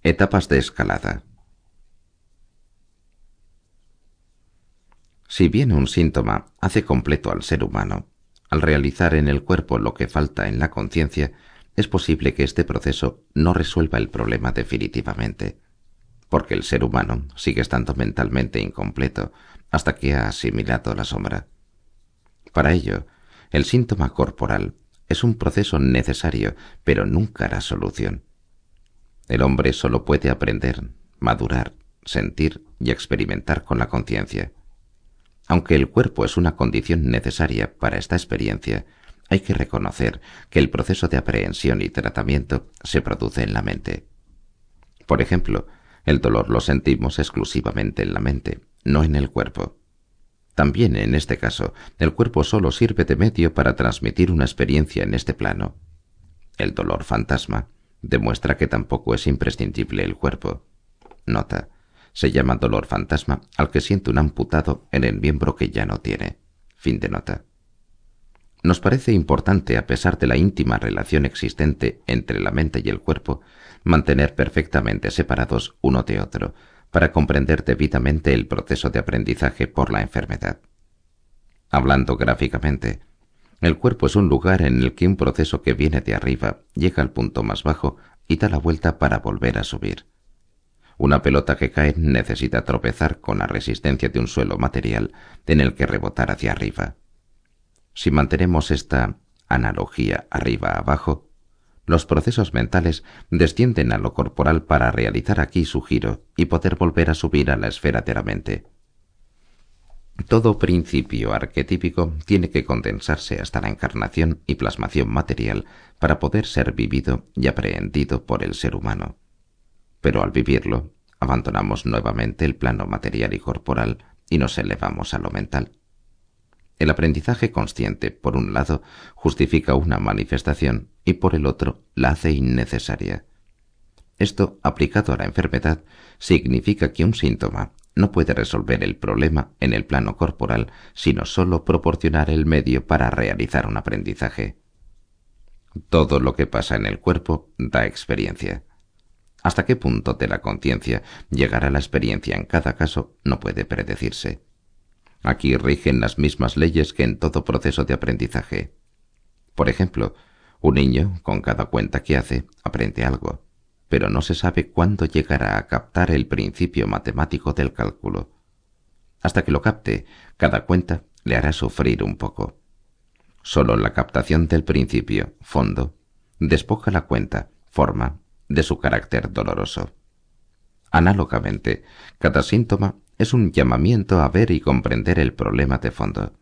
Etapas de escalada. Si bien un síntoma hace completo al ser humano, al realizar en el cuerpo lo que falta en la conciencia, es posible que este proceso no resuelva el problema definitivamente, porque el ser humano sigue estando mentalmente incompleto hasta que ha asimilado la sombra. Para ello, el síntoma corporal es un proceso necesario, pero nunca la solución. El hombre solo puede aprender, madurar, sentir y experimentar con la conciencia. Aunque el cuerpo es una condición necesaria para esta experiencia, hay que reconocer que el proceso de aprehensión y tratamiento se produce en la mente. Por ejemplo, el dolor lo sentimos exclusivamente en la mente, no en el cuerpo. También en este caso, el cuerpo solo sirve de medio para transmitir una experiencia en este plano. El dolor fantasma demuestra que tampoco es imprescindible el cuerpo. Nota: se llama dolor fantasma al que siente un amputado en el miembro que ya no tiene. Fin de nota. Nos parece importante, a pesar de la íntima relación existente entre la mente y el cuerpo, mantener perfectamente separados uno de otro, para comprender debidamente el proceso de aprendizaje por la enfermedad. Hablando gráficamente, el cuerpo es un lugar en el que un proceso que viene de arriba llega al punto más bajo y da la vuelta para volver a subir. Una pelota que cae necesita tropezar con la resistencia de un suelo material en el que rebotar hacia arriba. Si mantenemos esta analogía arriba-abajo, los procesos mentales descienden a lo corporal para realizar aquí su giro y poder volver a subir a la esfera de la mente. Todo principio arquetípico tiene que condensarse hasta la encarnación y plasmación material para poder ser vivido y aprehendido por el ser humano. Pero al vivirlo, abandonamos nuevamente el plano material y corporal y nos elevamos a lo mental. El aprendizaje consciente, por un lado, justifica una manifestación y por el otro la hace innecesaria. Esto, aplicado a la enfermedad, significa que un síntoma no puede resolver el problema en el plano corporal, sino sólo proporcionar el medio para realizar un aprendizaje. Todo lo que pasa en el cuerpo da experiencia. ¿Hasta qué punto de la conciencia llegará la experiencia en cada caso no puede predecirse? Aquí rigen las mismas leyes que en todo proceso de aprendizaje. Por ejemplo, un niño, con cada cuenta que hace, aprende algo, pero no se sabe cuándo llegará a captar el principio matemático del cálculo. Hasta que lo capte, cada cuenta le hará sufrir un poco. Solo la captación del principio, fondo, despoja la cuenta, forma, de su carácter doloroso. Análogamente, cada síntoma es un llamamiento a ver y comprender el problema de fondo.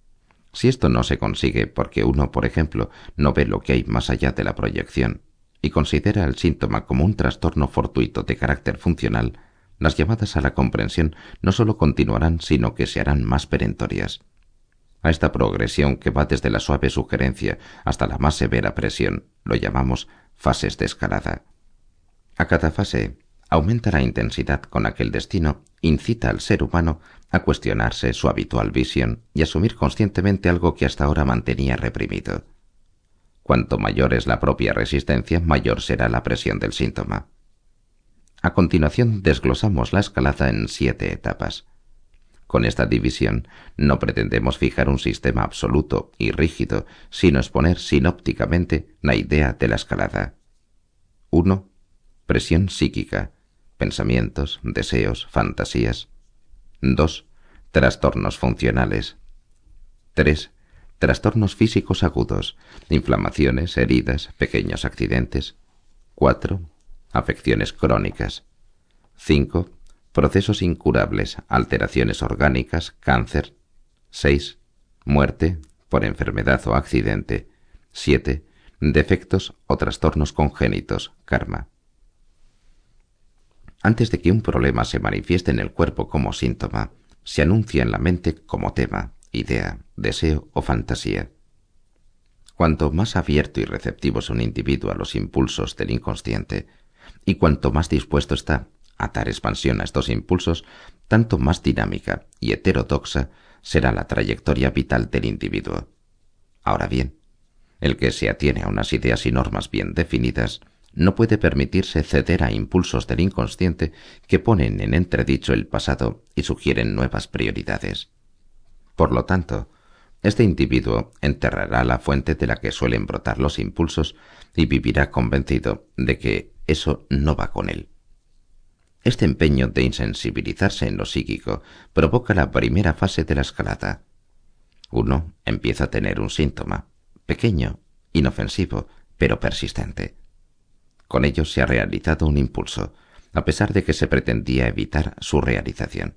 Si esto no se consigue porque uno, por ejemplo, no ve lo que hay más allá de la proyección y considera el síntoma como un trastorno fortuito de carácter funcional, las llamadas a la comprensión no sólo continuarán, sino que se harán más perentorias. A esta progresión que va desde la suave sugerencia hasta la más severa presión lo llamamos fases de escalada. A cada fase aumenta la intensidad con la que el destino incita al ser humano a cuestionarse su habitual visión y asumir conscientemente algo que hasta ahora mantenía reprimido. Cuanto mayor es la propia resistencia, mayor será la presión del síntoma. A continuación desglosamos la escalada en 7 etapas. Con esta división no pretendemos fijar un sistema absoluto y rígido, sino exponer sinópticamente la idea de la escalada. 1. Presión psíquica, pensamientos, deseos, fantasías. 2. Trastornos funcionales. 3. Trastornos físicos agudos, inflamaciones, heridas, pequeños accidentes. 4. Afecciones crónicas. 5. Procesos incurables, alteraciones orgánicas, cáncer. 6. Muerte por enfermedad o accidente. 7. Defectos o trastornos congénitos, karma. Antes de que un problema se manifieste en el cuerpo como síntoma, se anuncia en la mente como tema, idea, deseo o fantasía. Cuanto más abierto y receptivo es un individuo a los impulsos del inconsciente, y cuanto más dispuesto está a dar expansión a estos impulsos, tanto más dinámica y heterodoxa será la trayectoria vital del individuo. Ahora bien, el que se atiene a unas ideas y normas bien definidas no puede permitirse ceder a impulsos del inconsciente que ponen en entredicho el pasado y sugieren nuevas prioridades. Por lo tanto, este individuo enterrará la fuente de la que suelen brotar los impulsos y vivirá convencido de que eso no va con él. Este empeño de insensibilizarse en lo psíquico provoca la primera fase de la escalada. Uno empieza a tener un síntoma, pequeño, inofensivo, pero persistente. Con ello se ha realizado un impulso, a pesar de que se pretendía evitar su realización.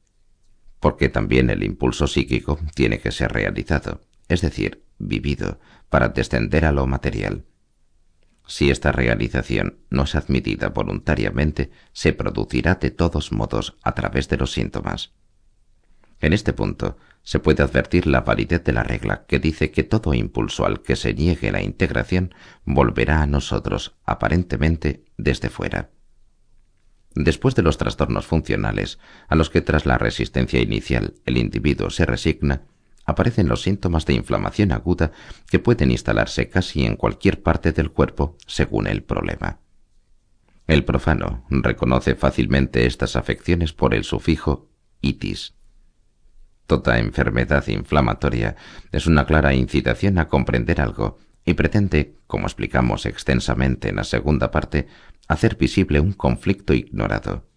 Porque también el impulso psíquico tiene que ser realizado, es decir, vivido, para descender a lo material. Si esta realización no es admitida voluntariamente, se producirá de todos modos a través de los síntomas. En este punto se puede advertir la validez de la regla que dice que todo impulso al que se niegue la integración volverá a nosotros, aparentemente, desde fuera. Después de los trastornos funcionales, a los que tras la resistencia inicial el individuo se resigna, aparecen los síntomas de inflamación aguda que pueden instalarse casi en cualquier parte del cuerpo según el problema. El profano reconoce fácilmente estas afecciones por el sufijo itis. Toda enfermedad inflamatoria es una clara incitación a comprender algo y pretende, como explicamos extensamente en la segunda parte, hacer visible un conflicto ignorado.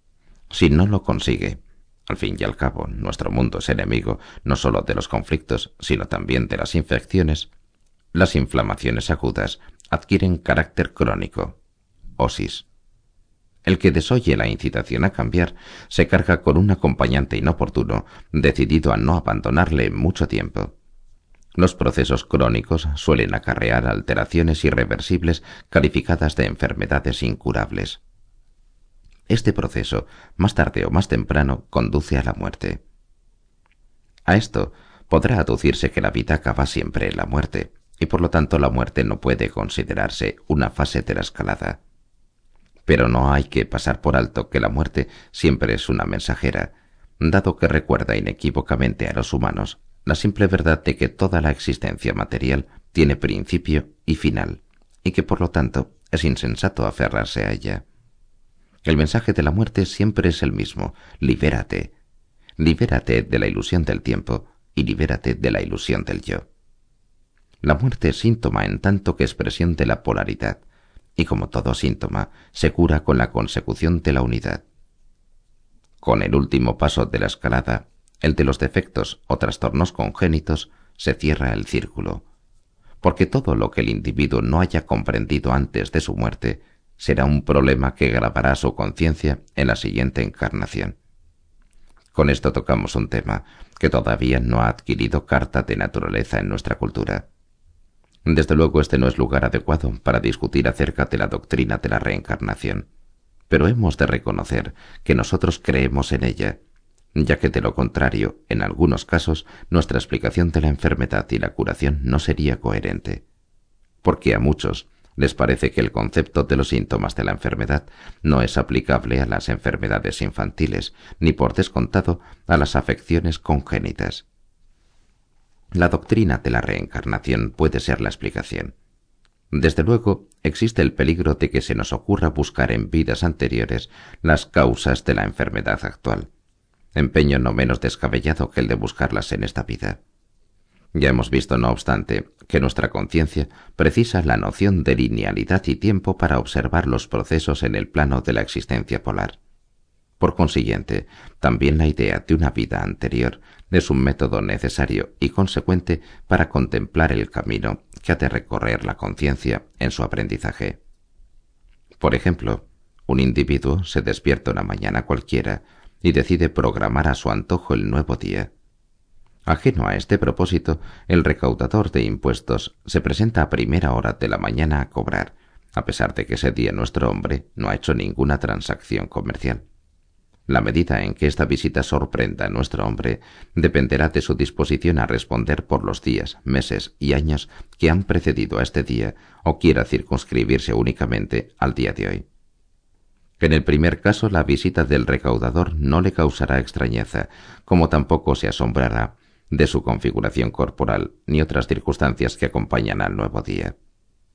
Si no lo consigue, al fin y al cabo, nuestro mundo es enemigo no sólo de los conflictos, sino también de las infecciones. Las inflamaciones agudas adquieren carácter crónico, osis. El que desoye la incitación a cambiar se carga con un acompañante inoportuno, decidido a no abandonarle mucho tiempo. Los procesos crónicos suelen acarrear alteraciones irreversibles calificadas de enfermedades incurables. Este proceso, más tarde o más temprano, conduce a la muerte. A esto podrá aducirse que la vida acaba siempre en la muerte, y por lo tanto la muerte no puede considerarse una fase de la escalada. Pero no hay que pasar por alto que la muerte siempre es una mensajera, dado que recuerda inequívocamente a los humanos la simple verdad de que toda la existencia material tiene principio y final, y que por lo tanto es insensato aferrarse a ella. El mensaje de la muerte siempre es el mismo: libérate. Libérate de la ilusión del tiempo y libérate de la ilusión del yo. La muerte es síntoma en tanto que expresión de la polaridad, y como todo síntoma, se cura con la consecución de la unidad. Con el último paso de la escalada, el de los defectos o trastornos congénitos, se cierra el círculo, porque todo lo que el individuo no haya comprendido antes de su muerte será un problema que gravará su conciencia en la siguiente encarnación. Con esto tocamos un tema que todavía no ha adquirido carta de naturaleza en nuestra cultura. Desde luego este no es lugar adecuado para discutir acerca de la doctrina de la reencarnación, pero hemos de reconocer que nosotros creemos en ella, ya que de lo contrario, en algunos casos, nuestra explicación de la enfermedad y la curación no sería coherente, porque a muchos les parece que el concepto de los síntomas de la enfermedad no es aplicable a las enfermedades infantiles, ni por descontado a las afecciones congénitas. La doctrina de la reencarnación puede ser la explicación. Desde luego, existe el peligro de que se nos ocurra buscar en vidas anteriores las causas de la enfermedad actual, empeño no menos descabellado que el de buscarlas en esta vida. Ya hemos visto, no obstante, que nuestra conciencia precisa la noción de linealidad y tiempo para observar los procesos en el plano de la existencia polar. Por consiguiente, también la idea de una vida anterior es un método necesario y consecuente para contemplar el camino que ha de recorrer la conciencia en su aprendizaje. Por ejemplo, un individuo se despierta una mañana cualquiera y decide programar a su antojo el nuevo día. Ajeno a este propósito, el recaudador de impuestos se presenta a primera hora de la mañana a cobrar, a pesar de que ese día nuestro hombre no ha hecho ninguna transacción comercial. La medida en que esta visita sorprenda a nuestro hombre dependerá de su disposición a responder por los días, meses y años que han precedido a este día, o quiera circunscribirse únicamente al día de hoy. En el primer caso, la visita del recaudador no le causará extrañeza, como tampoco se asombrará de su configuración corporal ni otras circunstancias que acompañan al nuevo día.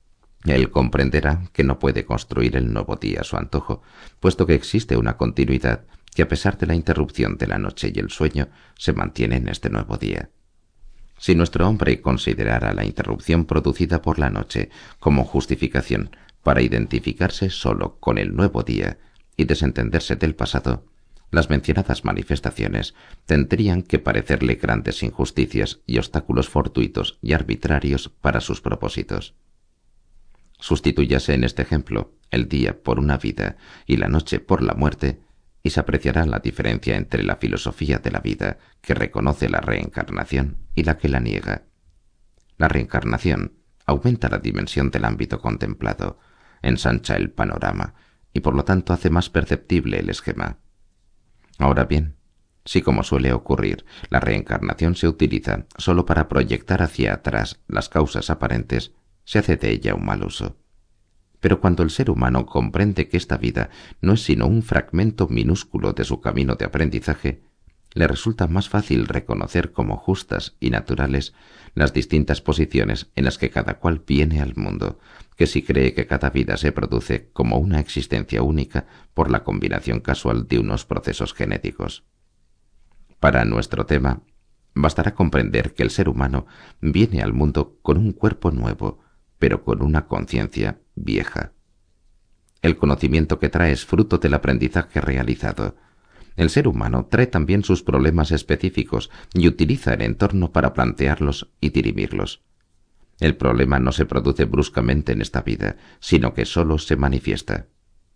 Él comprenderá que no puede construir el nuevo día a su antojo, puesto que existe una continuidad que, a pesar de la interrupción de la noche y el sueño, se mantiene en este nuevo día. Si nuestro hombre considerara la interrupción producida por la noche como justificación para identificarse solo con el nuevo día y desentenderse del pasado, las mencionadas manifestaciones tendrían que parecerle grandes injusticias y obstáculos fortuitos y arbitrarios para sus propósitos. Sustitúyase en este ejemplo el día por una vida y la noche por la muerte, y se apreciará la diferencia entre la filosofía de la vida, que reconoce la reencarnación, y la que la niega. La reencarnación aumenta la dimensión del ámbito contemplado, ensancha el panorama y por lo tanto hace más perceptible el esquema. Ahora bien, si, como suele ocurrir, la reencarnación se utiliza sólo para proyectar hacia atrás las causas aparentes, se hace de ella un mal uso. Pero cuando el ser humano comprende que esta vida no es sino un fragmento minúsculo de su camino de aprendizaje, le resulta más fácil reconocer como justas y naturales las distintas posiciones en las que cada cual viene al mundo, que si cree que cada vida se produce como una existencia única por la combinación casual de unos procesos genéticos. Para nuestro tema, bastará comprender que el ser humano viene al mundo con un cuerpo nuevo, pero con una conciencia vieja. El conocimiento que trae es fruto del aprendizaje realizado. El ser humano trae también sus problemas específicos y utiliza el entorno para plantearlos y dirimirlos. El problema no se produce bruscamente en esta vida, sino que sólo se manifiesta.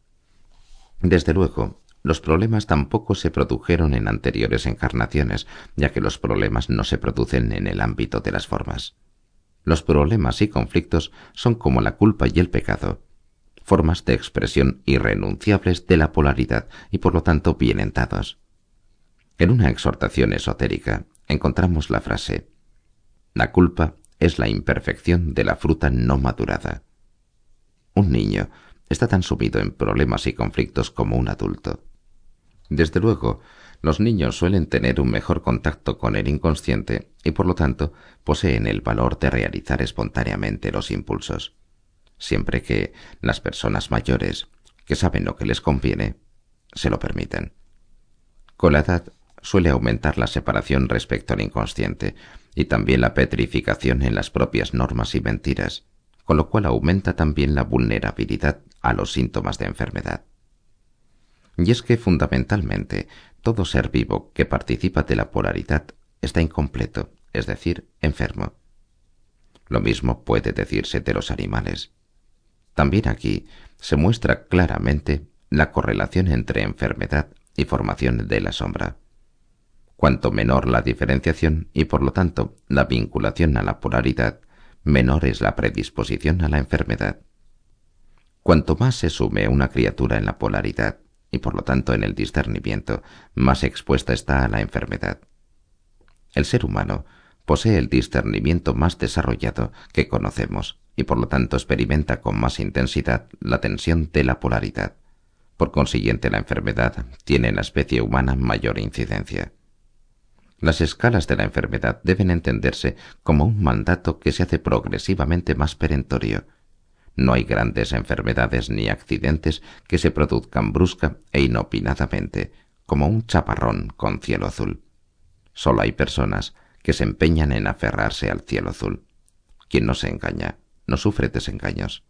Desde luego, los problemas tampoco se produjeron en anteriores encarnaciones, ya que los problemas no se producen en el ámbito de las formas. Los problemas y conflictos son como la culpa y el pecado, formas de expresión irrenunciables de la polaridad y por lo tanto vienen dados. En una exhortación esotérica encontramos la frase: la culpa es la imperfección de la fruta no madurada. Un niño está tan sumido en problemas y conflictos como un adulto. Desde luego, los niños suelen tener un mejor contacto con el inconsciente y por lo tanto poseen el valor de realizar espontáneamente los impulsos, siempre que las personas mayores, que saben lo que les conviene, se lo permiten. Con la edad suele aumentar la separación respecto al inconsciente y también la petrificación en las propias normas y mentiras, con lo cual aumenta también la vulnerabilidad a los síntomas de enfermedad. Y es que fundamentalmente todo ser vivo que participa de la polaridad está incompleto, es decir, enfermo. Lo mismo puede decirse de los animales. También aquí se muestra claramente la correlación entre enfermedad y formación de la sombra. Cuanto menor la diferenciación y por lo tanto la vinculación a la polaridad, menor es la predisposición a la enfermedad. Cuanto más se sume una criatura en la polaridad y por lo tanto en el discernimiento, más expuesta está a la enfermedad. El ser humano posee el discernimiento más desarrollado que conocemos y por lo tanto experimenta con más intensidad la tensión de la polaridad. Por consiguiente, la enfermedad tiene en la especie humana mayor incidencia. Las escalas de la enfermedad deben entenderse como un mandato que se hace progresivamente más perentorio. No hay grandes enfermedades ni accidentes que se produzcan brusca e inopinadamente, como un chaparrón con cielo azul. Solo hay personas que se empeñan en aferrarse al cielo azul. Quien no se engaña, no sufre desengaños.